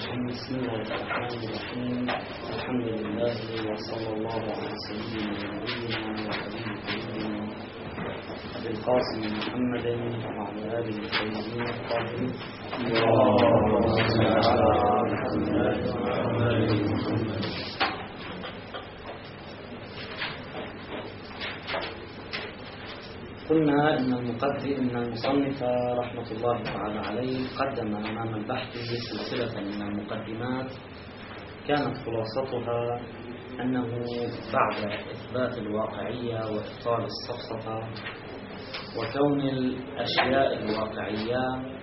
بسم الله الرحمن الرحيم. الحمد لله وصلى الله على سيدنا ونبينا وحبيب قلوبنا أبي القاسم محمد وعلى آله الطيبين الطاهرين. اللهم صل على محمد وعلى آل محمد. قلنا إن المصنف رحمة الله تعالى عليه قدم أمام البحث سلسلة من المقدمات كانت خلاصتها أنه بعد إثبات الواقعية وإبطال السفسطة وكون الأشياء الواقعية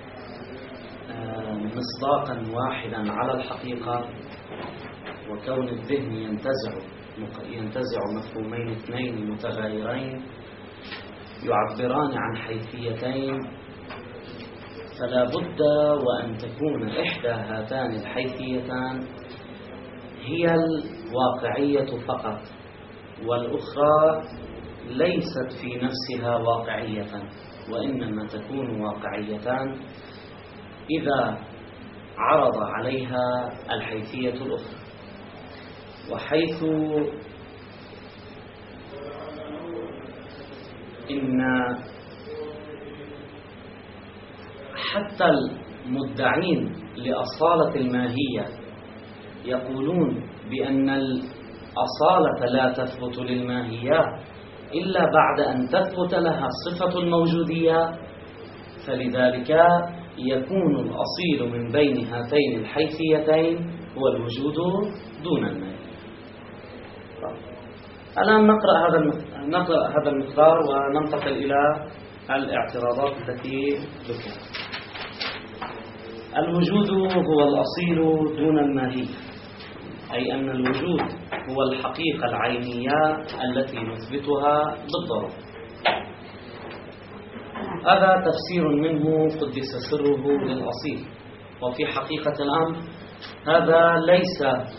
مصداقا واحدا على الحقيقة، وكون الذهن ينتزع مفهومين اثنين متغايرين يعبران عن حيثيتين، فلا بد وأن تكون إحدى هاتان الحيثيتان هي الواقعية فقط، والأخرى ليست في نفسها واقعية، وإنما تكون واقعيتان إذا عرض عليها الحيثية الأخرى. وحيث إن حتى المدعين لأصالة الماهية يقولون بأن الأصالة لا تثبت للماهية إلا بعد أن تثبت لها صفة الموجودية، فلذلك يكون الأصيل من بين هاتين الحيثيتين هو الوجود دون الماهية. الآن نقرأ هذا المقدار وننتقل إلى الاعتراضات التي ذكرت. الوجود هو الأصيل دون الماهية، أي أن الوجود هو الحقيقة العينية التي نثبتها بالضرورة. هذا تفسير منه قدس سره للأصيل، وفي حقيقة الأمر هذا ليس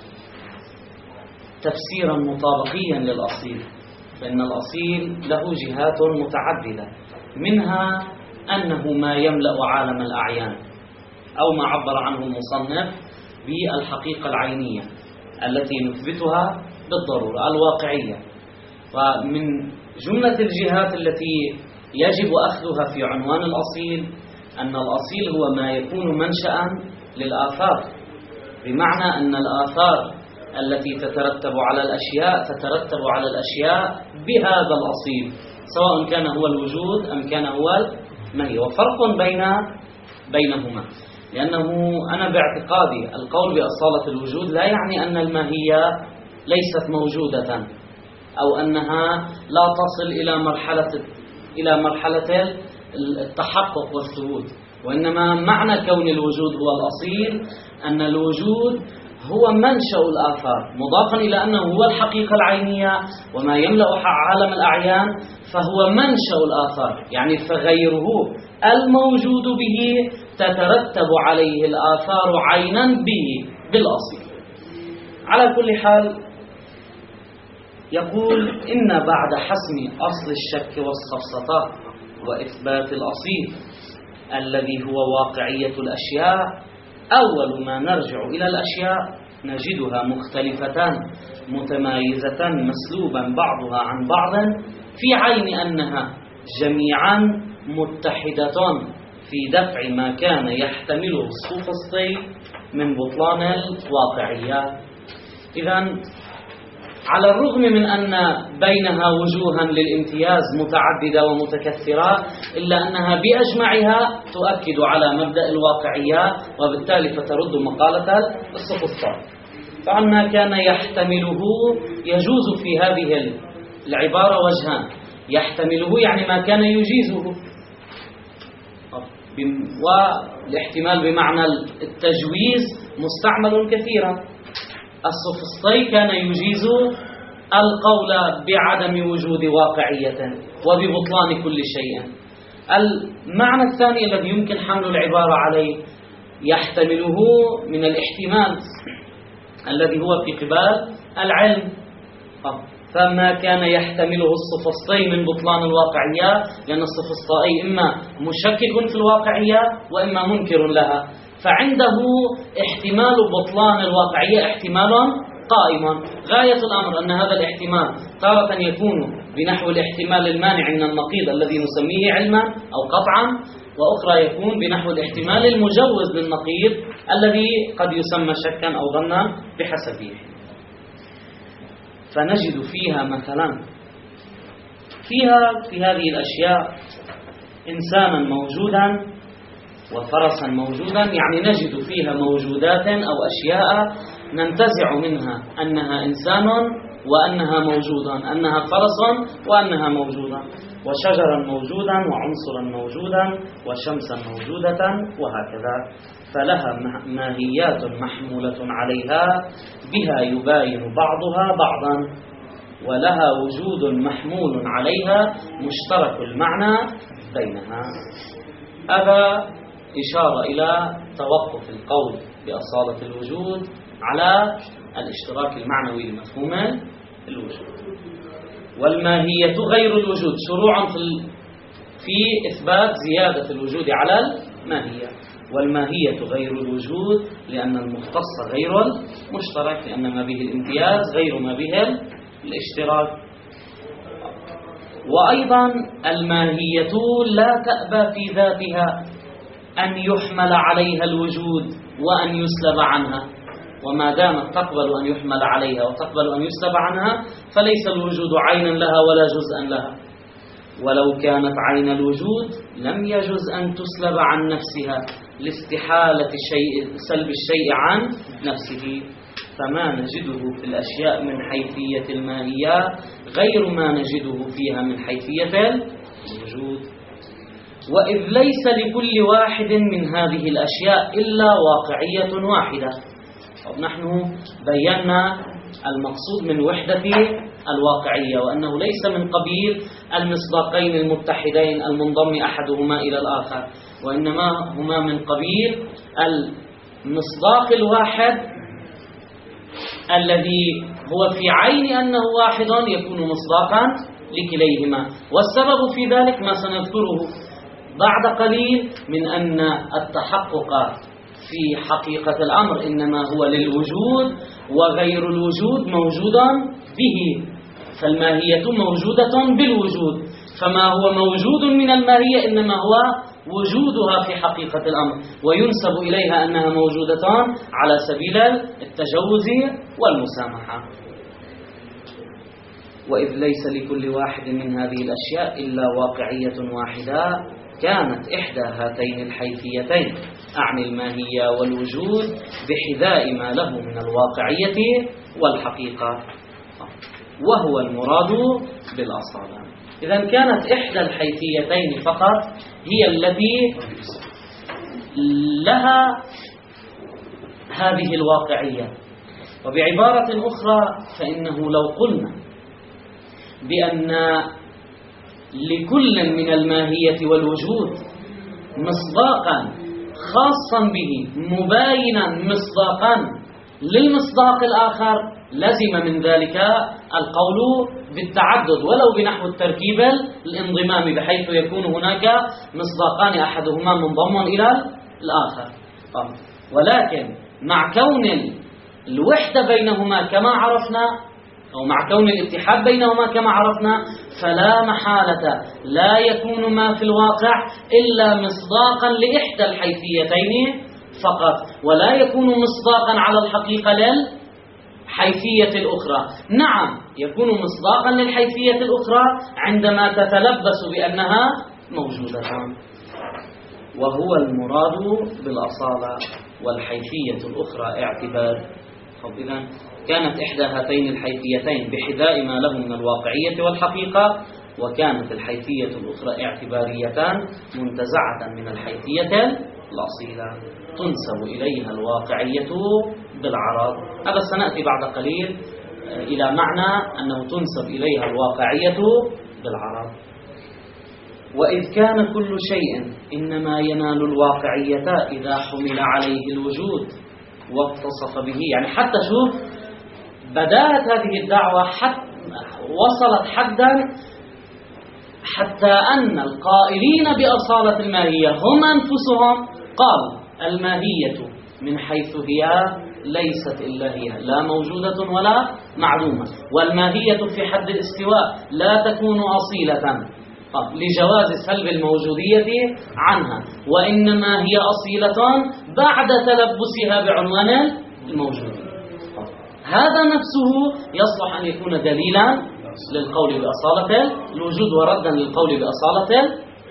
تفسيرا مطابقيا للأصيل، فإن الأصيل له جهات متعددة، منها أنه ما يملأ عالم الأعيان، أو ما عبر عنه المصنف بالحقيقة العينية التي نثبتها بالضرورة الواقعية. ومن جملة الجهات التي يجب أخذها في عنوان الأصيل أن الأصيل هو ما يكون منشأ للآثار، بمعنى أن الآثار التي تترتب على الأشياء تترتب على الأشياء بهذا الأصيل، سواء كان هو الوجود أم كان هو الماهية. وفرق بينهما، لأنه أنا باعتقادي القول بأصالة الوجود لا يعني أن الماهية ليست موجودة أو أنها لا تصل إلى مرحلة التحقق والثبوت، وإنما معنى كون الوجود هو الأصيل أن الوجود هو منشأ الآثار، مضافا إلى أنه هو الحقيقة العينية وما يملأ عالم الأعيان فهو منشأ الآثار، يعني فغيره الموجود به تترتب عليه الآثار عينا به بالأصيل. على كل حال يقول إن بعد حسم أصل الشك والسفسطة وإثبات الأصيل الذي هو واقعية الأشياء، أول ما نرجع إلى الأشياء نجدها مختلفتان متمايزة مسلوبا بعضها عن بعض، في عين أنها جميعا متحدة في دفع ما كان يحتمله السوفسطي من بطلان الواقعية. إذن على الرغم من أن بينها وجوها للامتياز متعددة ومتكثرة، إلا أنها بأجمعها تؤكد على مبدأ الواقعية، وبالتالي فترد مقالة السفسطائي. فعما كان يحتمله يجوز في هذه العبارة وجهان: يحتمله يعني ما كان يجيزه، والاحتمال بمعنى التجويز مستعمل كثيرا. السفسطي كان يجيز القول بعدم وجود واقعية وببطلان كل شيء. المعنى الثاني الذي يمكن حمل العبارة عليه يحتمله من الاحتمال الذي هو في قبال العلم، فما كان يحتمله السفسطي من بطلان الواقعية، لأن السفسطائي إما مشكك في الواقعية وإما منكر لها، فعنده احتمال بطلان الواقعية احتمال قائم. غاية الأمر أن هذا الاحتمال تارة يكون بنحو الاحتمال المانع من النقيض الذي نسميه علما أو قطعا، وأخرى يكون بنحو الاحتمال المجوز للنقيض الذي قد يسمى شكا أو ظنا بحسبه. فنجد فيها مثلا في هذه الأشياء إنسانا موجودا وفرسا موجودا، يعني نجد فيها موجودات أو أشياء ننتزع منها أنها إنسان وأنها موجودا، أنها فرس وأنها موجودا، وشجرا موجودا وعنصرا موجودا وشمسا موجودة وهكذا. فلها ماهيات محمولة عليها بها يباين بعضها بعضا، ولها وجود محمول عليها مشترك المعنى بينها. هذا إشارة إلى توقف القول بأصالة الوجود على الاشتراك المعنوي لمفهوم الوجود. والماهية غير الوجود شروعا في إثبات زيادة الوجود على الماهية. والماهية غير الوجود لأن المختص غير المشترك، لأن ما به الامتياز غير ما به الاشتراك. وأيضا الماهية لا تأبى في ذاتها أن يحمل عليها الوجود وأن يسلب عنها، وما دامت تقبل أن يحمل عليها وتقبل أن يسلب عنها فليس الوجود عينا لها ولا جزءا لها. ولو كانت عين الوجود لم يجز أن تسلب عن نفسها لاستحالة سلب الشيء عن نفسه. فما نجده في الأشياء من حيثية الماهية غير ما نجده فيها من حيثية الوجود. وإذ ليس لكل واحد من هذه الأشياء إلا واقعية واحدة. نحن بينا المقصود من وحدة الواقعية، وأنه ليس من قبيل المصداقين المتحدين المنضم أحدهما إلى الآخر، وإنما هما من قبيل المصداق الواحد الذي هو في عين أنه واحد يكون مصداقا لكليهما. والسبب في ذلك ما سنذكره بعد قليل من أن التحقق في حقيقة الأمر إنما هو للوجود، وغير الوجود موجودا به. فالماهية موجودة بالوجود، فما هو موجود من الماهية إنما هو وجودها في حقيقة الأمر، وينسب إليها أنها موجودتان على سبيل التجوز والمسامحة. وإذ ليس لكل واحد من هذه الأشياء إلا واقعية واحدة كانت إحدى هاتين الحيثيتين، أعني الماهية والوجود، بحذاء ما له من الواقعية والحقيقة، وهو المراد بالأصالة. إذا كانت إحدى الحيثيتين فقط هي التي لها هذه الواقعية. وبعبارة أخرى فإنه لو قلنا بأن لكل من الماهية والوجود مصداقا خاصا به مباينا مصداقا للمصداق الآخر، لزم من ذلك القول بالتعدد ولو بنحو التركيب الانضمامي، بحيث يكون هناك مصداقان أحدهما منضم إلى الآخر. ولكن مع كون الوحدة بينهما كما عرفنا، أو مع كون الاتحاد بينهما كما عرفنا، فلا محالة لا يكون ما في الواقع إلا مصداقا لإحدى الحيثيتين فقط، ولا يكون مصداقا على الحقيقة للحيثية الأخرى. نعم يكون مصداقا للحيثية الأخرى عندما تتلبس بأنها موجودة، وهو المراد بالأصالة. والحيثية الأخرى اعتبار. إذن كانت إحدى هاتين الحيثيتين بحذاء ما له من الواقعية والحقيقة، وكانت الحيثية الأخرى اعتباريتان منتزعة من الحيثية الأصيلة تنسب إليها الواقعية بالعرض. هذا سنأتي بعد قليل إلى معنى أنه تنسب إليها الواقعية بالعرض. وإذ كان كل شيء إنما ينال الواقعية إذا حمل عليه الوجود واتصف به. يعني حتى شوف بدأت هذه الدعوة وصلت حدا حتى أن القائلين بأصالة الماهية هم أنفسهم قالوا الماهية من حيث هي ليست إلا هي، لا موجودة ولا معدومة. والماهية في حد الاستواء لا تكون أصيلة لجواز سلب الموجودية عنها، وإنما هي أصيلة بعد تلبسها بعنوان الموجودية. هذا نفسه يصلح أن يكون دليلا للقول بأصالة الوجود وردا للقول بأصالة.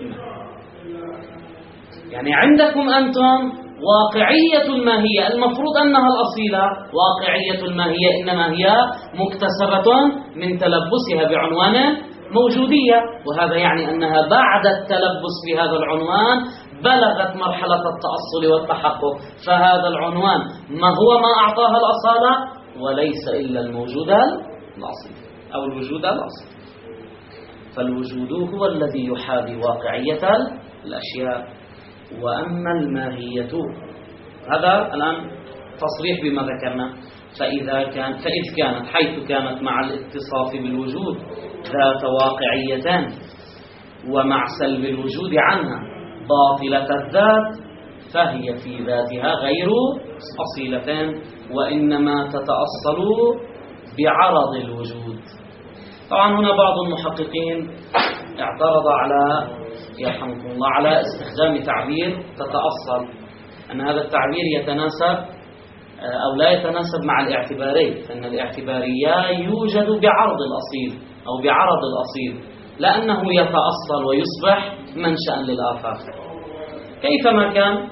يعني عندكم أنتم واقعية الماهية المفروض أنها الأصيلة، واقعية الماهية إنما هي مكتسبة من تلبسها بعنوان موجودية، وهذا يعني أنها بعد التلبس بهذا العنوان بلغت مرحلة التأصل والتحقق. فهذا العنوان ما هو ما أعطاها الأصالة؟ وليس إلا الموجود الأصيل أو الوجود الأصيل. فالوجود هو الذي يحاذي واقعية الأشياء. وأما الماهية، هذا الآن تصريح بما ذكرنا. فإذ كانت حيث كانت مع الاتصاف بالوجود ذات واقعيتان، ومع سلب الوجود عنها باطلة الذات، فهي في ذاتها غير أصيلتان، وإنما تتأصل بعرض الوجود. طبعا هنا بعض المحققين اعترض على يرحمكم الله على استخدام تعبير تتأصل، أن هذا التعبير يتناسب أو لا يتناسب مع الاعتباري، فإن الاعتبارية يوجد بعرض الأصيل أو بعرض الأصيل، لأنه يتأصل ويصبح منشأ للآفاق كيفما كان.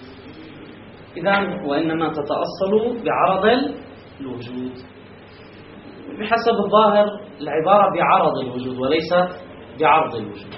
إذن وإنما تتأصل بعرض الوجود بحسب الظاهر العبارة بعرض الوجود وليس بعرض الوجود.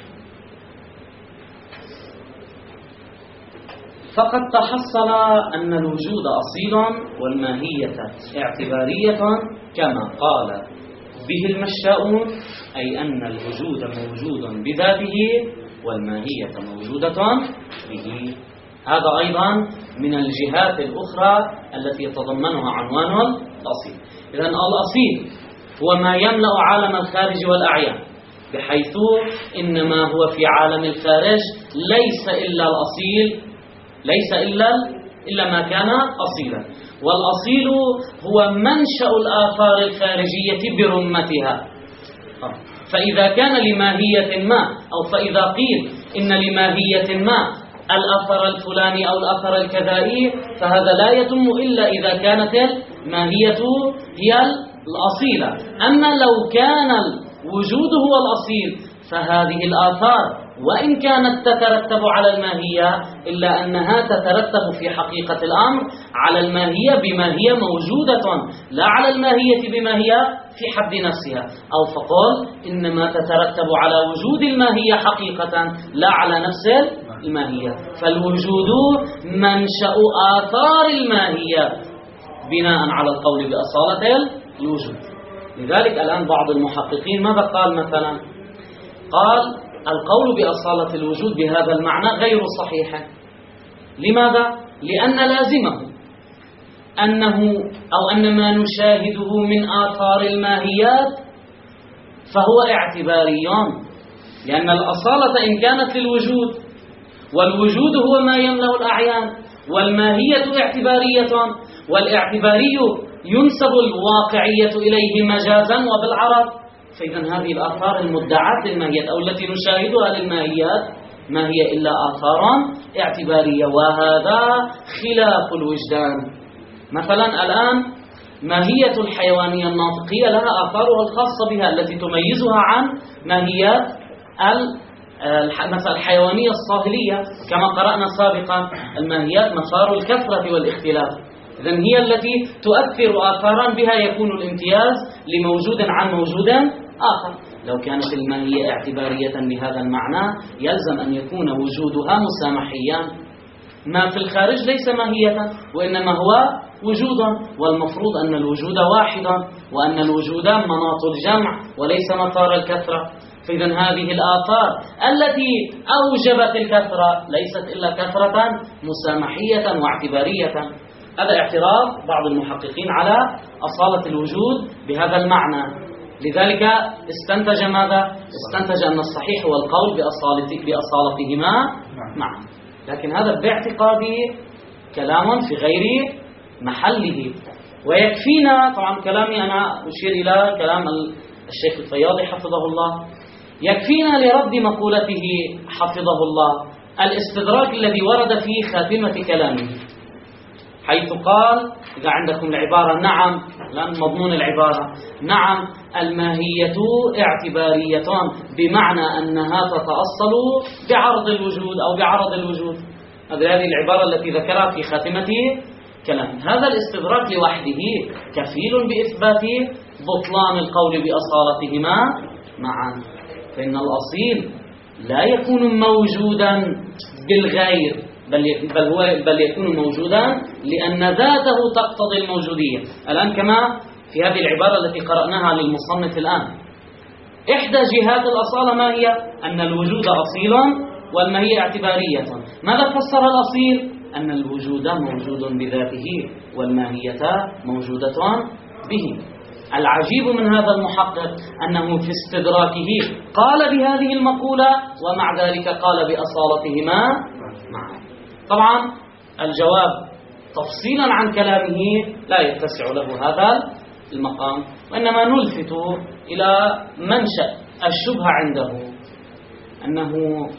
فقد تحصل أن الوجود أصيل والماهية اعتبارية كما قال به المشاؤون، أي أن الوجود موجود بذاته والماهية موجودة به. هذا أيضا من الجهات الأخرى التي يتضمنها عنوان الأصيل. إذن الأصيل هو ما يملأ عالم الخارج والأعيان، بحيث إنما هو في عالم الخارج ليس إلا الأصيل، ليس إلا ما كان أصيلا. والأصيل هو منشأ الآثار الخارجية برمتها. فإذا كان لماهية ما، أو فإذا قيل إن لماهية ما الأثر الفلاني أو الأثر الكذائي، فهذا لا يتم إلا إذا كانت الماهية هي الأصيلة. أما لو كان الوجود هو الأصيل فهذه الآثار وإن كانت تترتب على الماهية إلا أنها تترتب في حقيقة الأمر على الماهية بما هي موجودة، لا على الماهية بما هي في حد نفسها. أو فقل إنما تترتب على وجود الماهية حقيقة لا على نفس الماهية. فالوجود منشأ آثار الماهية بناء على القول بأصالة الوجود. لذلك الآن بعض المحققين ماذا قال مثلا؟ قال القول بأصالة الوجود بهذا المعنى غير صحيح. لماذا؟ لأن لازمه أن ما نشاهده من آثار الماهيات فهو اعتباريان، لأن الأصالة إن كانت للوجود والوجود هو ما يملأ الأعيان والماهية اعتبارية، والاعتباري ينسب الواقعية إليه مجازا وبالعرض. فإذا هذه الآثار المدعاة للماهيات أو التي نشاهدها للماهيات ما هي إلا آثار اعتبارية، وهذا خلاف الوجدان. مثلا الآن ماهية الحيوانية الناطقية لها آثارها الخاصة بها التي تميزها عن ماهيات مثلا الحيوانية الصاهلية، كما قرأنا سابقا الماهيات مسار الكثرة والاختلاف. إذن هي التي تؤثر آثارا بها يكون الامتياز لموجود عن موجود آخر. لو كانت الماهية اعتبارية بهذا المعنى يلزم أن يكون وجودها مسامحيا. ما في الخارج ليس ماهية وإنما هو وجودا، والمفروض أن الوجود واحدا، وأن الوجود مناط الجمع وليس مسار الكثرة. فإذا هذه الآثار التي أوجبت الكثرة ليست إلا كثرة مسامحية واعتبارية. هذا اعتراض بعض المحققين على أصالة الوجود بهذا المعنى. لذلك استنتج ماذا؟ استنتج أن الصحيح هو القول بأصالتهما معا. لكن هذا باعتقاد كلام في غير محله. ويكفينا طبعا كلامي أنا أشير إلى كلام الشيخ الفياضي حفظه الله، يكفينا لرد مقولته حفظه الله الاستدراك الذي ورد في خاتمة كلامه، حيث قال إذا عندكم العبارة نعم، لأن مضمون العبارة نعم الماهية اعتبارية بمعنى أنها تتأصل بعرض الوجود أو بعرض الوجود. هذه العبارة التي ذكرها في خاتمة كلام. هذا الاستدراك لوحده كفيل بإثبات بطلان القول بأصالتهما معا، فإن الأصيل لا يكون موجودا بالغير، بل يكون موجودا لأن ذاته تقتضي الموجودية. الآن كما في هذه العبارة التي قرأناها للمصنف الآن، إحدى جهات الأصالة ما هي؟ أن الوجود أصيل والماهية اعتبارية. ماذا فسر الأصيل؟ أن الوجود موجود بذاته والماهية موجودة به. العجيب من هذا المحقق أنه في استدراكه قال بهذه المقولة ومع ذلك قال بأصالتهما معا. طبعا الجواب تفصيلا عن كلامه لا يتسع له هذا المقام، وإنما نلفت إلى منشأ الشبهة عنده، أنه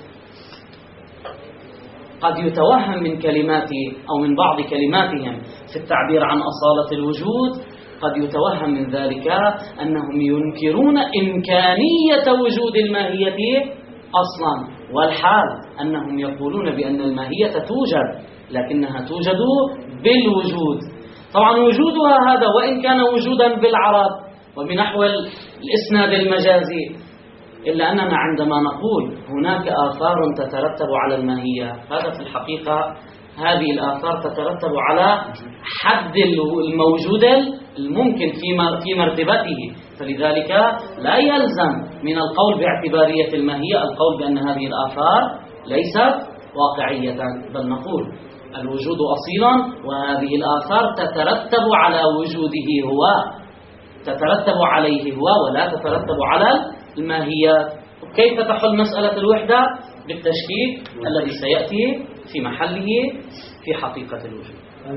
قد يتوهم من كلمات أو من بعض كلماتهم في التعبير عن أصالة الوجود، قد يتوهم من ذلك أنهم ينكرون إمكانية وجود الماهية أصلا، والحال أنهم يقولون بأن الماهية توجد لكنها توجد بالوجود. طبعا وجودها هذا وإن كان وجودا بالعرض وبنحو الإسناد المجازي، إلا أننا عندما نقول هناك آثار تترتب على الماهية، هذا في الحقيقة هذه الآثار تترتب على حد الموجود الممكن في مرتبته، فلذلك لا يلزم من القول باعتبارية الماهية القول بأن هذه الآثار ليست واقعية، بل نقول الوجود أصيلا وهذه الآثار تترتب على وجوده هو، تترتب عليه هو ولا تترتب على الماهيات. كيف تحل مسألة الوحدة؟ بالتشكيك الذي سيأتي في محله في حقيقة الوجود.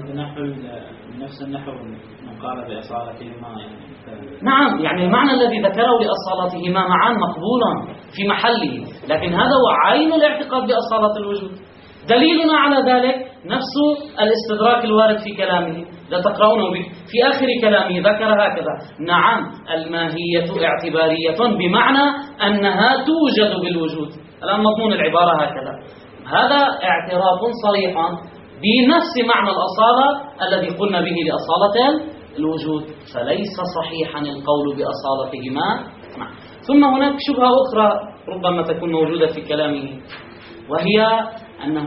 نفس النحو من قال بأصالتهما نعم، يعني المعنى الذي ذكره لأصالتهما معا مقبولا في محله، لكن هذا هو عين الاعتقاد بأصالة الوجود. دليلنا على ذلك نفس الاستدراك الوارد في كلامه، لا تقرأونه في آخر كلامه ذكر هكذا: نعم الماهية اعتبارية بمعنى أنها توجد بالوجود. الآن مضمون العبارة هكذا، هذا اعتراف صريح بنفس معنى الأصالة الذي قلنا به لأصالة الوجود، فليس صحيحا القول بأصالتهما. ثم هناك شبهة أخرى ربما تكون موجودة في كلامه، وهي أنه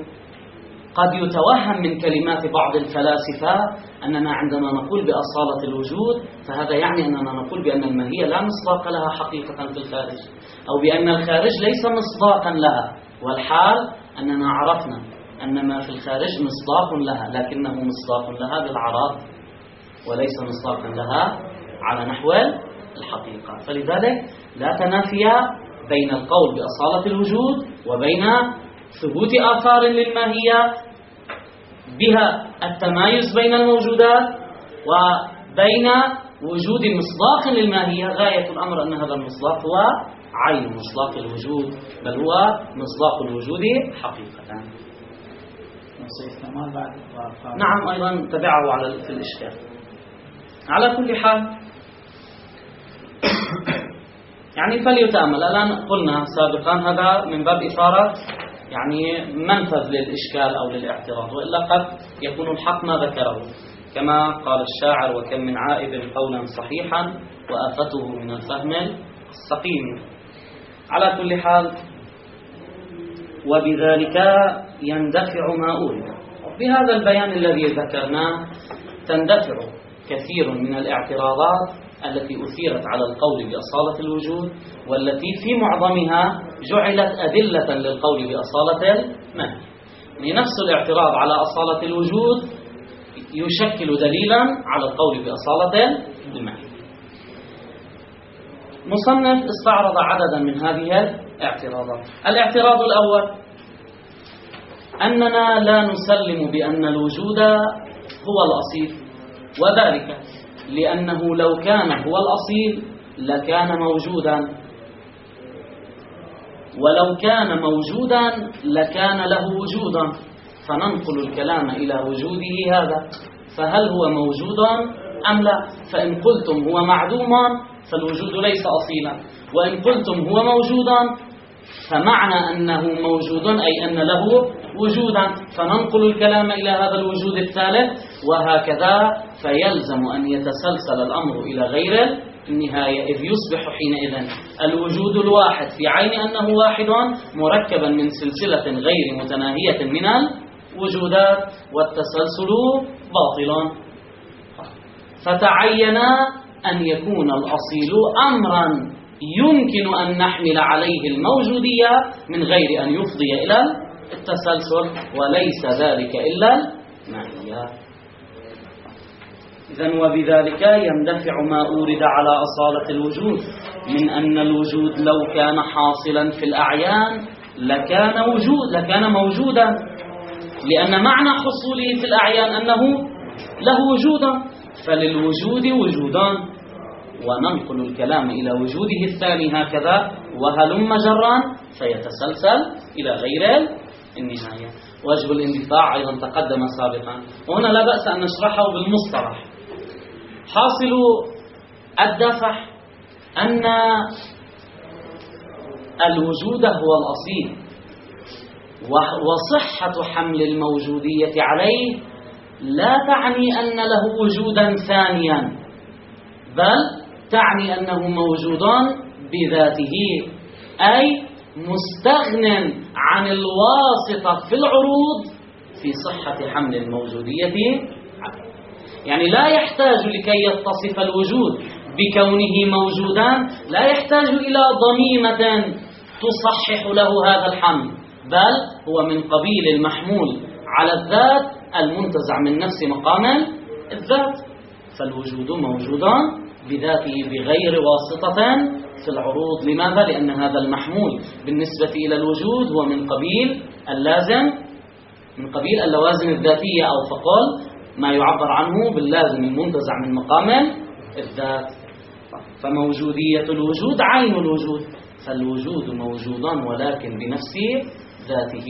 قد يتوهم من كلمات بعض الفلاسفة أننا عندما نقول بأصالة الوجود فهذا يعني أننا نقول بأن الماهية لا مصداق لها حقيقة في الخارج، أو بأن الخارج ليس مصداقا لها، والحال أننا عرفنا أن ما في الخارج مصداق لها لكنه مصداق لها بالعرض وليس مصداقا لها على نحو الحقيقة. فلذلك لا تنافي بين القول بأصالة الوجود وبين ثبوت آثار للماهية بها التمايز بين الموجودات وبين وجود مصداق للماهية. غاية الأمر أن هذا المصداق هو عين مصداق الوجود، بل هو مصداق الوجود حقيقة. نعم، أيضا تبعه في الإشكال. على كل حال يعني فليتأمل. الآن قلنا سابقا هذا من باب إثارة يعني منفذ للإشكال أو للاعتراض، وإلا قد يكون الحق ما ذكره، كما قال الشاعر: وكم من عائب قولا صحيحا وآفته من الفهم السقيم. على كل حال وبذلك يندفع ما أورد. بهذا البيان الذي ذكرناه تندفع كثير من الاعتراضات التي أثيرت على القول بأصالة الوجود، والتي في معظمها جعلت أدلة للقول بأصالة الماهية. نفس الاعتراض على أصالة الوجود يشكل دليلا على القول بأصالة الماهية. مصنف استعرض عددا من هذه الاعتراضات. الاعتراض الأول: أننا لا نسلم بأن الوجود هو الأصيل، وذلك لأنه لو كان هو الأصيل لكان موجودا، ولو كان موجودا لكان له وجودا، فننقل الكلام إلى وجوده هذا، فهل هو موجود أم لا؟ فإن قلتم هو معدوما فالوجود ليس أصيلا، وإن قلتم هو موجودا فمعنى أنه موجود أي أن له وجودا، فننقل الكلام إلى هذا الوجود الثالث، وهكذا فيلزم أن يتسلسل الأمر إلى غير النهاية، إذ يصبح حينئذ الوجود الواحد في عين أنه واحد مركبا من سلسلة غير متناهية من الوجودات، والتسلسل باطل. فتعين أن يكون الأصيل أمرا يمكن أن نحمل عليه الموجودية من غير أن يفضي إلى التسلسل، وليس ذلك إلا المعية. إذن وبذلك يندفع ما أورد على أصالة الوجود من أن الوجود لو كان حاصلا في الأعيان لكان موجودا، لأن معنى حصوله في الأعيان أنه له وجودا، فللوجود وجودان، وننقل الكلام إلى وجوده الثاني هكذا وهلم جرا فيتسلسل إلى غير النهاية. وجه الاندفاع أيضا تقدم سابقا، وهنا لا بأس أن نشرحه بالمصطلح. حاصل الدفع أن الوجود هو الأصيل، وصحة حمل الموجودية عليه لا تعني أن له وجودا ثانيا، بل تعني أنه موجود بذاته، أي مستغن عن الواسطة في العروض في صحة حمل الموجودية. يعني لا يحتاج لكي يتصف الوجود بكونه موجودا، لا يحتاج إلى ضميمة تصحح له هذا الحمل، بل هو من قبيل المحمول على الذات المنتزع من نفس مقام الذات، فالوجود موجود بذاته بغير واسطة في العروض. لماذا؟ لأن هذا المحمول بالنسبة إلى الوجود هو من قبيل اللازم، من قبيل اللوازم الذاتية، أو فقال ما يعبر عنه باللازم المنتزع من مقام الذات. فموجودية الوجود عين الوجود، فالوجود موجود ولكن بنفس ذاته،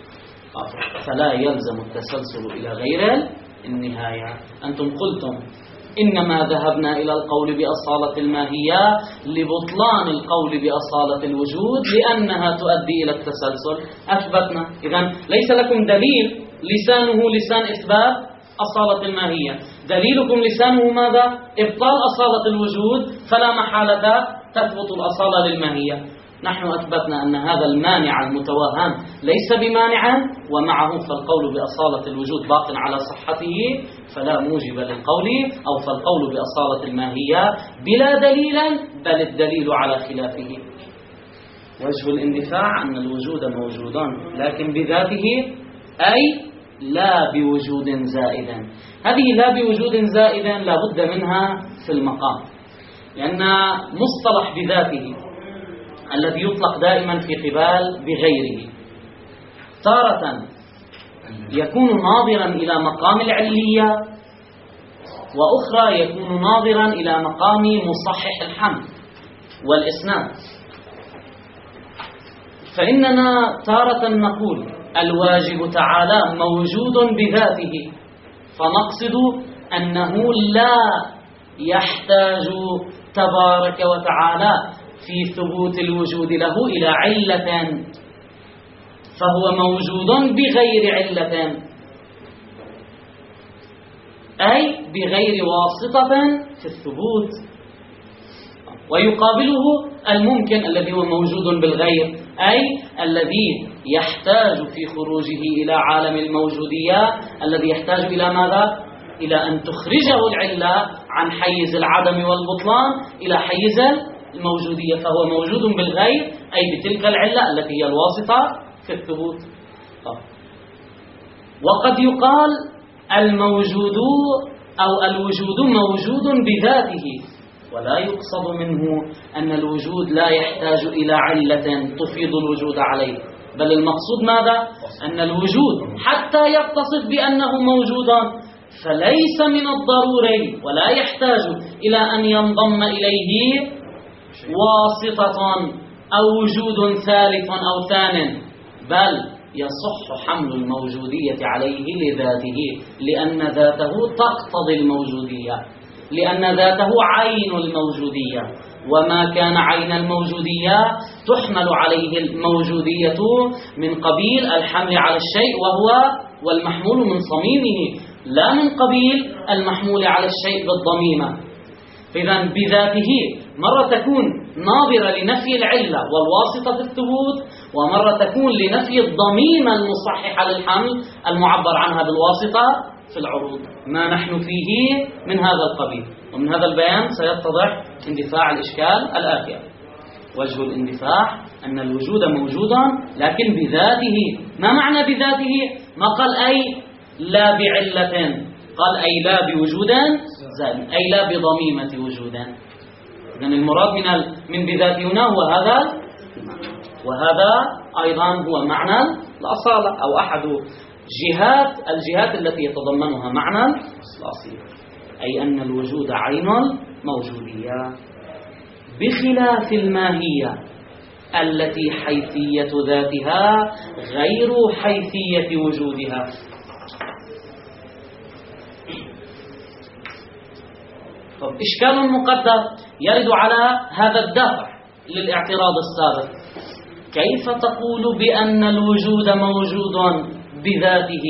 فلا يلزم التسلسل إلى غير النهاية. أنتم قلتم إنما ذهبنا إلى القول بأصالة الماهية لبطلان القول بأصالة الوجود لأنها تؤدي إلى التسلسل. أثبتنا، إذن ليس لكم دليل لسانه لسان إثبات أصالة الماهية، دليلكم لسانه ماذا؟ إبطال أصالة الوجود، فلا محالة تثبت الأصالة للماهية. نحن أثبتنا أن هذا المانع المتوهم ليس بمانع، ومعه فالقول بأصالة الوجود باق على صحته، فلا موجب للقول، أو فالقول بأصالة الماهية بلا دليل، بل الدليل على خلافه. وجه الاندفاع أن الوجود موجود لكن بذاته، أي لا بوجود زائد. هذه لا بوجود زائد لا بد منها في المقام، لأن مصطلح بذاته الذي يطلق دائما في قبال بغيره تارة يكون ناظرا إلى مقام العلية، وأخرى يكون ناظرا إلى مقام مصحح الحمل والإسناد. فإننا تارة نقول الواجب تعالى موجود بذاته، فنقصد أنه لا يحتاج تبارك وتعالى في ثبوت الوجود له إلى علة، فهو موجود بغير علة، أي بغير واسطة في الثبوت. ويقابله الممكن الذي هو موجود بالغير، أي الذي يحتاج في خروجه إلى عالم الموجودية، الذي يحتاج إلى ماذا؟ إلى أن تخرجه العلة عن حيز العدم والبطلان إلى حيز الموجودية، فهو موجود بالغير أي بتلك العلة التي هي الواسطة في الثبوت. وقد يقال الموجود أو الوجود موجود بذاته، ولا يقصد منه أن الوجود لا يحتاج إلى علة تفيض الوجود عليه، بل المقصود ماذا؟ أن الوجود حتى يتصف بأنه موجود فليس من الضروري ولا يحتاج إلى أن ينضم إليه واسطة أو وجود ثالث أو ثان، بل يصح حمل الموجودية عليه لذاته، لأن ذاته تقتضي الموجودية، لأن ذاته عين الموجودية، وما كان عين الموجودية تحمل عليه الموجودية من قبيل الحمل على الشيء والمحمول من صميمه، لا من قبيل المحمول على الشيء بالضميمة. إذن بذاته مرة تكون ناظرة لنفي العلة والواسطة في الثبوت، ومرة تكون لنفي الضميمة المصححة للحمل المعبر عنها بالواسطة في العروض. ما نحن فيه من هذا القبيل، ومن هذا البيان سيتضح اندفاع الإشكال الآتي. وجه الاندفاع أن الوجود موجودا لكن بذاته. ما معنى بذاته؟ ما قال أي لا بعلة، قال أي لا بوجود زائد، أي لا بضميمة وجود. إذن المراد من بذاته هنا هو هذا، وهذا أيضا هو معنى الأصالة أو أحد الجهات التي يتضمنها معنى الأصيل، أي أن الوجود عين الموجودية بخلاف الماهية التي حيثية ذاتها غير حيثية وجودها. طب إشكال مقدر يرد على هذا الدافع للاعتراض السابق. كيف تقول بأن الوجود موجود بذاته؟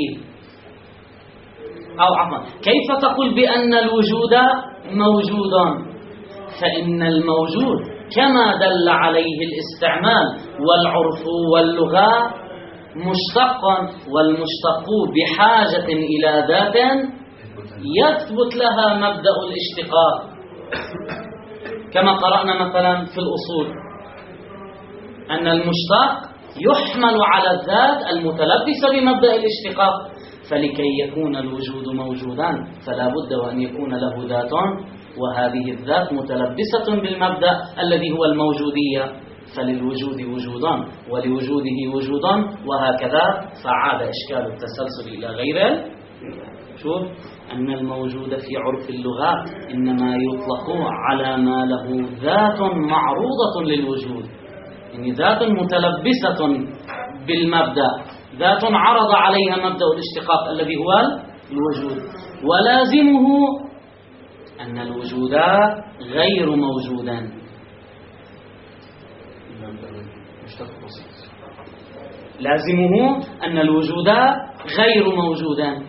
أو عفوا، كيف تقول بأن الوجود موجود؟ فإن الموجود كما دل عليه الاستعمال والعرف واللغة مشتق، والمشتق بحاجة إلى ذات يثبت لها مبدأ الاشتقاق، كما قرأنا مثلا في الأصول أن المشتق يحمل على الذات المتلبسة بمبدأ الاشتقاق. فلكي يكون الوجود موجودا فلا بد وأن يكون له ذات، وهذه الذات متلبسة بالمبدأ الذي هو الموجودية، فللوجود وجودا ولوجوده وجودا، وهكذا. فعاد إشكال التسلسل إلى غيره. شوف أن الموجود في عرف اللغات إنما يطلق على ما له ذات معروضة للوجود، يعني ذات متلبسة بالمبدأ، ذات عرض عليها مبدأ الاشتقاق الذي هو الوجود. ولازمه أن الوجود غير موجودا. لازمه أن الوجود غير موجودا.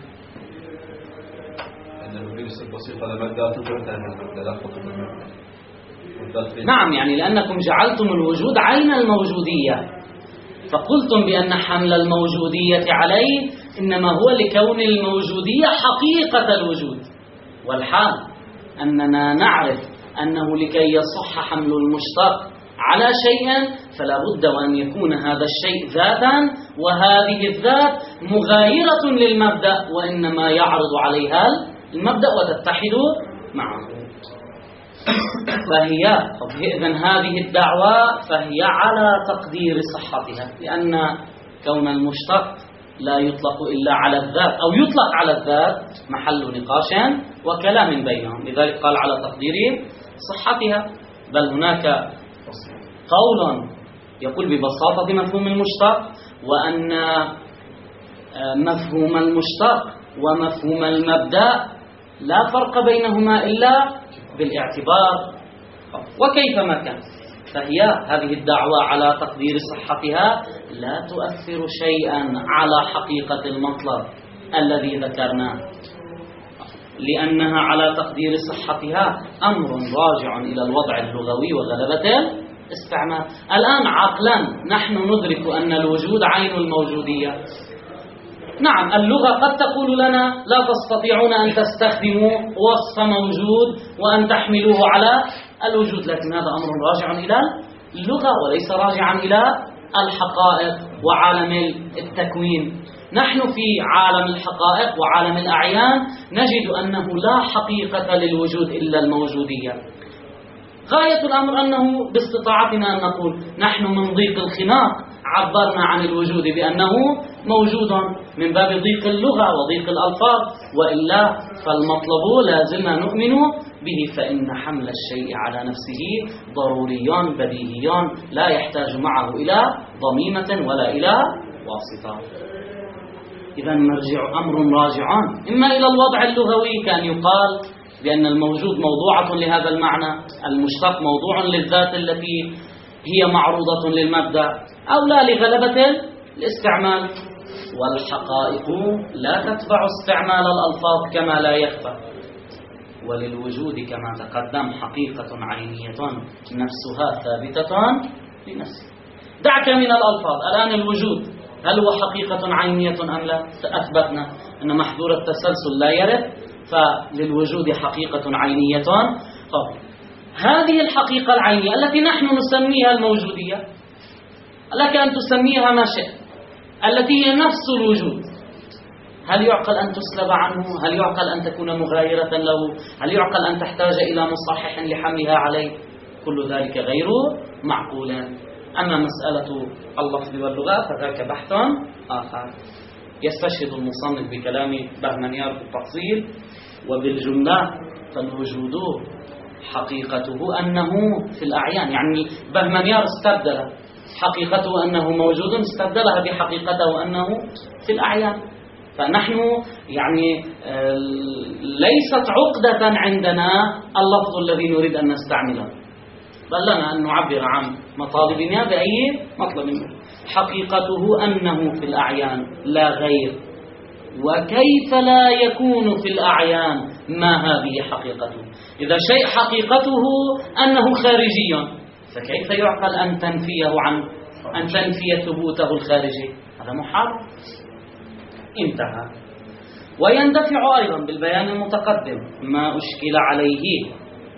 نعم، يعني لأنكم جعلتم الوجود عين الموجودية، فقلتم بأن حمل الموجودية عليه إنما هو لكون الموجودية حقيقة الوجود، والحال أننا نعرف أنه لكي يصح حمل المشتق على شيء فلا بد وأن يكون هذا الشيء ذاتا، وهذه الذات مغايرة للمبدأ وإنما يعرض عليها المبدأ وتتحد معه. إذن هذه الدعوة فهي على تقدير صحتها، لأن كون المشتق لا يطلق إلا على الذات أو يطلق على الذات محل نقاش وكلام بينهم، لذلك قال على تقدير صحتها. بل هناك قول يقول ببساطة مفهوم المشتق، وأن مفهوم المشتق ومفهوم المبدأ لا فرق بينهما إلا بالاعتبار. وكيفما كان فهي هذه الدعوة على تقدير صحتها لا تؤثر شيئا على حقيقة المطلب الذي ذكرناه، لأنها على تقدير صحتها أمر راجع إلى الوضع اللغوي وغلبة الاستعمال. الآن عقلا نحن ندرك أن الوجود عين الموجودية. نعم، اللغة قد تقول لنا لا تستطيعون أن تستخدموا وصف موجود وأن تحملوه على الوجود، لكن هذا أمر راجع إلى اللغة وليس راجعا إلى الحقائق وعالم التكوين. نحن في عالم الحقائق وعالم الأعيان نجد أنه لا حقيقة للوجود إلا الموجودية. غاية الأمر أنه باستطاعتنا أن نقول نحن من ضيق الخناق عبرنا عن الوجود بأنه موجود من باب ضيق اللغة وضيق الألفاظ، وإلا فالمطلب لازلنا نؤمن به، فإن حمل الشيء على نفسه ضروري بديهي لا يحتاج معه إلى ضميمة ولا إلى واسطة. إذا مرجع أمر راجعان إما إلى الوضع اللغوي، كان يقال بأن الموجود موضوعة لهذا المعنى، المشتق موضوع للذات التي هي معروضة للمبدأ، أو لا لغلبة الاستعمال. والحقائق لا تتبع استعمال الألفاظ كما لا يخفى، وللوجود كما تقدم حقيقة عينية نفسها ثابتة لنفسها. دعك من الألفاظ، الآن الوجود هل هو حقيقة عينية أم لا؟ أثبتنا أن محظور التسلسل لا يرد، فللوجود حقيقة عينية. هذه الحقيقة العينية التي نحن نسميها الموجودية، لك أن تسميها ما شئت، التي هي نفس الوجود، هل يعقل أن تسلب عنه؟ هل يعقل أن تكون مغايرة له؟ هل يعقل أن تحتاج إلى مصحح لحملها عليه؟ كل ذلك غير معقول. أما مسألة اللفظ واللغة فذاك بحث آخر. يستشهد المصنف بكلام بهمنيار في التفصيل، وبالجملة فالوجود حقيقته أنه في الأعيان، يعني بهمنيار استبدل حقيقته أنه موجود استبدلها بحقيقته أنه في الأعيان. فنحن يعني ليست عقدة عندنا اللفظ الذي نريد أن نستعمله، بل لنا أن نعبر عن مطالبنا بأي مطلب. حقيقته أنه في الأعيان لا غير. وكيف لا يكون في الأعيان ما هذه حقيقته؟ إذا شيء حقيقته أنه خارجي، فكيف يعقل أن تنفي ثبوته الخارجي؟ هذا محال. انتهى. ويندفع أيضا بالبيان المتقدم ما أشكل عليه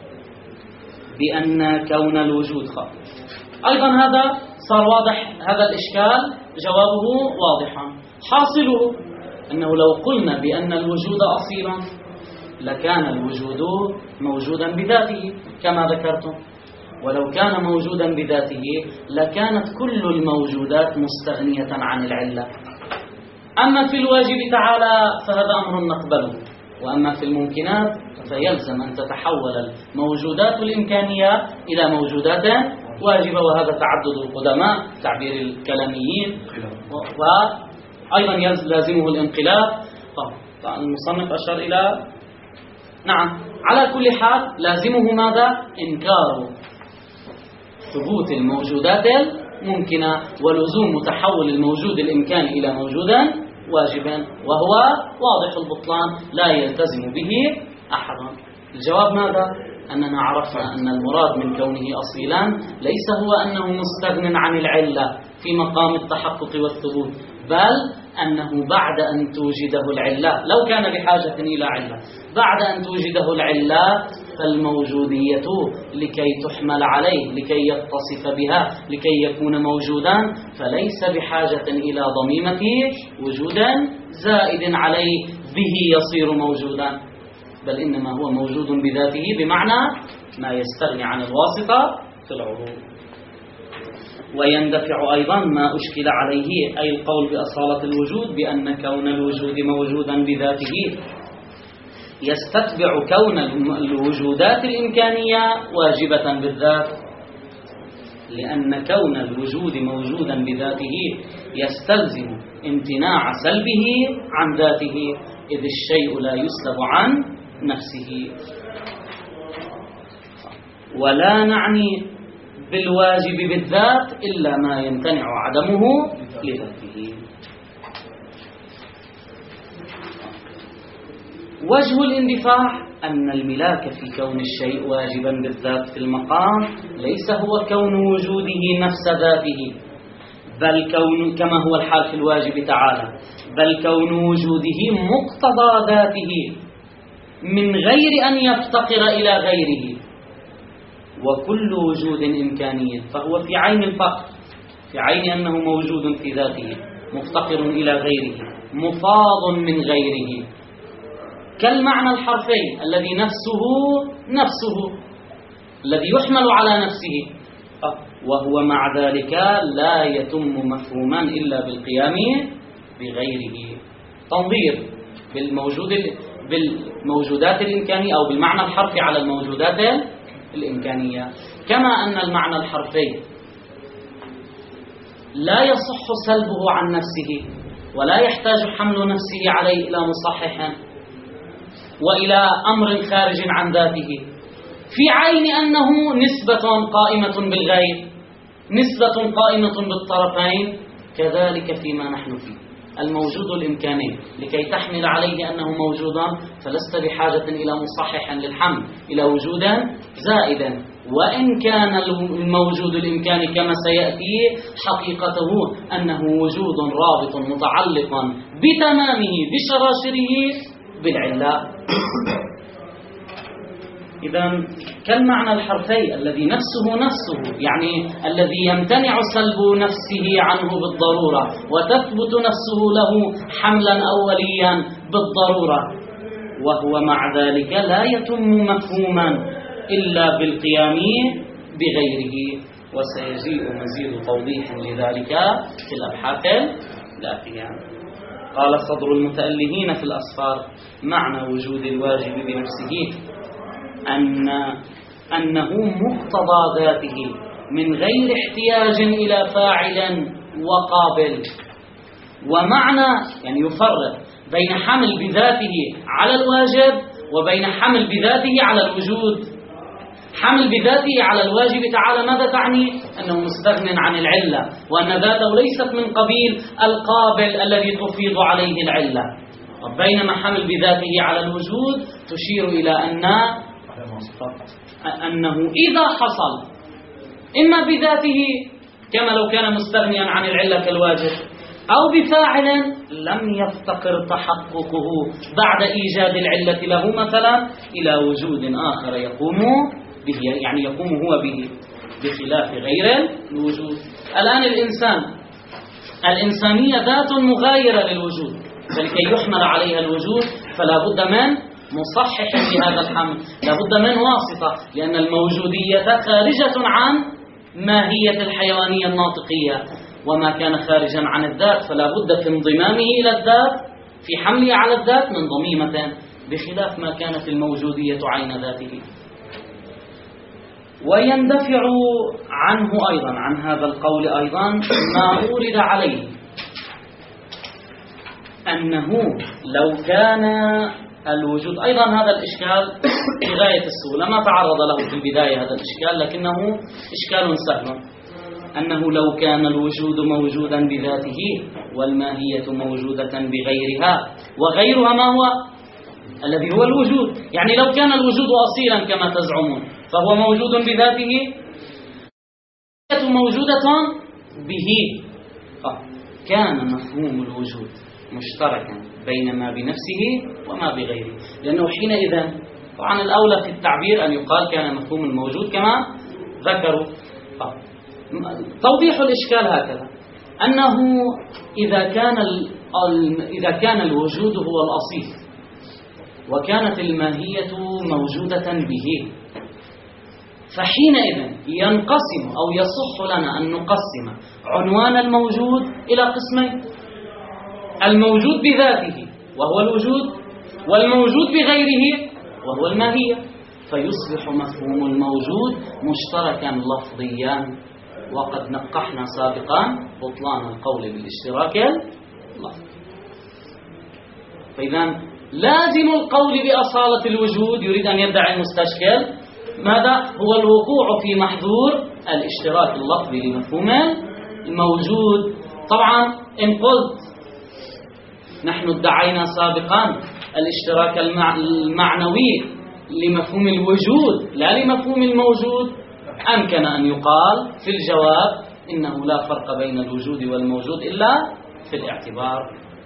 بأن كون الوجود أيضا هذا صار واضح، هذا الإشكال جوابه واضحا. حاصله أنه لو قلنا بأن الوجود أصيلا لكان الوجود موجودا بذاته كما ذكرتم، ولو كان موجودا بذاته لكانت كل الموجودات مستغنية عن العلة. أما في الواجب تعالى فهذا أمر نقبله، وأما في الممكنات فيلزم أن تتحول الموجودات الإمكانية إلى موجودات واجبة، وهذا تعدد القدماء تعبير الكلاميين، وأيضا لازمه الانقلاب. المصنف أشار إلى نعم. على كل حال لازمه ماذا؟ إنكار ثبوت الموجودات الممكنة ولزوم تحول الموجود الإمكاني إلى موجودا واجبا، وهو واضح البطلان لا يلتزم به أحد. الجواب ماذا؟ أننا عرفنا أن المراد من كونه أصيلا ليس هو أنه مستغن عن العلة في مقام التحقق والثبوت، بل أنه بعد أن توجده العلة، لو كان بحاجة إلى علة، بعد أن توجده العلة فالموجودية لكي تحمل عليه، لكي يتصف بها، لكي يكون موجودا، فليس بحاجة إلى ضميمة وجودا زائد عليه به يصير موجودا، بل إنما هو موجود بذاته، بمعنى ما يستغني عن الواسطة في العروض. ويندفع أيضا ما أشكل عليه، أي القول بأصالة الوجود، بأن كون الوجود موجودا بذاته يستتبع كون الوجودات الإمكانية واجبة بالذات، لأن كون الوجود موجودا بذاته يستلزم امتناع سلبه عن ذاته، إذ الشيء لا يسلب عن نفسه. ولا نعني بالواجب بالذات إلا ما يمتنع عدمه لذاته. وجه الاندفاع أن الملاك في كون الشيء واجبا بالذات في المقام ليس هو كون وجوده نفس ذاته، بل كون كما هو الحال في الواجب تعالى، بل كون وجوده مقتضى ذاته من غير أن يفتقر إلى غيره. وكل وجود إمكاني فهو في عين الفقر، في عين أنه موجود في ذاته مفتقر إلى غيره مفاض من غيره، كالمعنى الحرفي الذي نفسه الذي يحمل على نفسه، وهو مع ذلك لا يتم مفهوما إلا بالقيام بغيره. تنظير بالموجودات الإمكانية أو بالمعنى الحرفي على الموجودات الإمكانية. كما أن المعنى الحرفي لا يصح سلبه عن نفسه ولا يحتاج حمل نفسه عليه إلى مصحح وإلى أمر خارج عن ذاته، في عين أنه نسبة قائمة بالغير، نسبة قائمة بالطرفين، كذلك فيما نحن فيه الموجود الإمكاني لكي تحمل عليه أنه موجودا فلست بحاجة إلى مصحح للحمل، إلى وجود زائدا، وإن كان الموجود الإمكاني كما سيأتي حقيقته أنه وجود رابط متعلق بتمامه بشراشره بالعلة. إذن كالمعنى الحرفي الذي نفسه يعني الذي يمتنع سلب نفسه عنه بالضرورة وتثبت نفسه له حملا أوليا بالضرورة، وهو مع ذلك لا يتم مفهوما إلا بالقيام بغيره. وسيجيء مزيد توضيح لذلك في الأبحاث الآتية. قال صدر المتألهين في الأسفار: معنى وجود الواجب بنفسه أنه مقتضى ذاته من غير احتياج إلى فاعل وقابل. ومعنى يعني يفرق بين حمل بذاته على الواجب وبين حمل بذاته على الوجود. حمل بذاته على الواجب تعالى ماذا تعني؟ أنه مستغن عن العلة، وأن ذاته ليست من قبيل القابل الذي تفيض عليه العلة. بينما حمل بذاته على الوجود تشير إلى أنه إذا حصل إما بذاته كما لو كان مستغنيا عن العلة كالواجب، أو بفاعل لم يفتقر تحققه بعد إيجاد العلة له مثلا إلى وجود آخر يقوم به، يعني يقوم هو به بخلاف غير الوجود. الآن الإنسانية ذات مغايرة للوجود، فلكي يحمل عليها الوجود فلا بد من مصحح لهذا الحمل، لا بد من واسطة، لأن الموجودية خارجة عن ماهية الحيوانية الناطقية، وما كان خارجا عن الذات فلا بد في انضمامه إلى الذات، في حمله على الذات من ضميمة، بخلاف ما كانت الموجودية عين ذاته. ويندفع عنه أيضا، عن هذا القول أيضا، ما أورد عليه أنه لو كان الوجود، أيضا هذا الإشكال في غاية السهولة، ما تعرض له في البداية هذا الإشكال لكنه إشكال سهل، أنه لو كان الوجود موجودا بذاته والماهية موجودة بغيرها، وغيرها ما هو الذي هو الوجود، يعني لو كان الوجود أصيلا كما تزعمون فهو موجود بذاته موجودة به، كان مفهوم الوجود مشتركا بين ما بنفسه وما بغيره، لأنه حينئذ طبعا الأولى في التعبير أن يقال كان مفهوم الموجود كما ذكروا. توضيح الإشكال هكذا، أنه إذا كان الوجود هو الأصيل وكانت الماهية موجودة به، فحينئذ ينقسم أو يصح لنا أن نقسم عنوان الموجود إلى قسمين: الموجود بذاته وهو الوجود، والموجود بغيره وهو الماهية، فيصبح مفهوم الموجود مشتركا لفظيا. وقد نقحنا سابقا بطلان القول بالاشتراك اللفظي. فإذا لازم القول بأصالة الوجود، يريد أن يدعي المستشكل ماذا؟ هو الوقوع في محظور الاشتراك اللفظي لمفهوم الموجود. طبعا إن قلت نحن ادعينا سابقا الاشتراك المعنوي لمفهوم الوجود لا لمفهوم الموجود، أمكن أن يقال في الجواب إنه لا فرق بين الوجود والموجود إلا في الاعتبار.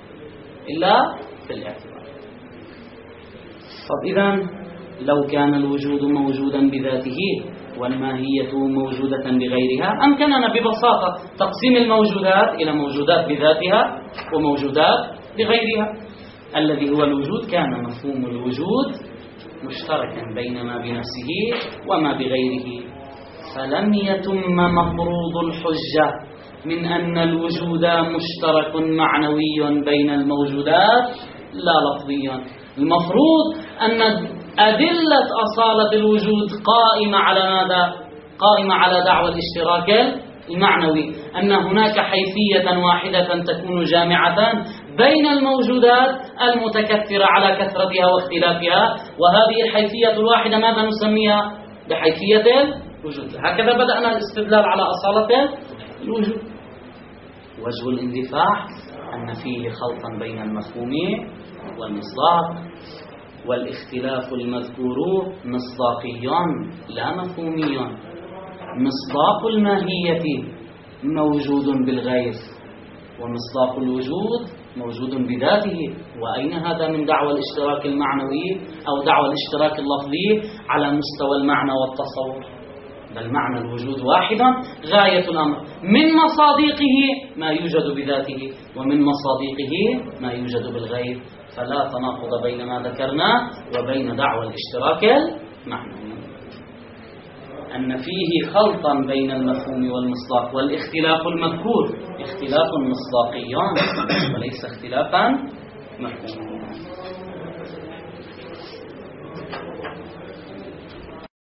طب إذن لو كان الوجود موجودا بذاته والماهية موجودة بغيرها، أمكننا ببساطة تقسيم الموجودات إلى موجودات بذاتها وموجودات بغيرها. الذي هو الوجود كان مفهوم الوجود مشتركا بين ما بنفسه وما بغيره. فلم يتم مفروض الحجة من أن الوجود مشترك معنوي بين الموجودات لا لفظي. المفروض أن أدلة أصالة الوجود قائمة على ماذا؟ قائمة على دعوى الاشتراك المعنوي، أن هناك حيثية واحدة تكون جامعة بين الموجودات المتكثرة على كثرتها واختلافها، وهذه الحيثية الواحدة ماذا نسميها؟ بحيثية الوجود. هكذا بدأنا الاستدلال على أصالة الوجود. وجه الاندفاع أن فيه خلطا بين المفهوم والمصداق، والاختلاف المذكور مصداقي لا مفهومي. مصداق الماهية موجود بالغير، ومصداق الوجود موجود بذاته. وأين هذا من دعوى الاشتراك المعنوي أو دعوى الاشتراك اللفظي على مستوى المعنى والتصور؟ بل معنى الوجود واحدا غاية الأمر، من مصادقه ما يوجد بذاته، ومن مصادقه ما يوجد بالغير. فلا تناقض بين ما ذكرنا وبين دعوى الاشتراك المعنوي. أن فيه خلطا بين المفهوم والمصداق، والاختلاف المذكور اختلاف مصداقي وليس اختلافا مفهوميا.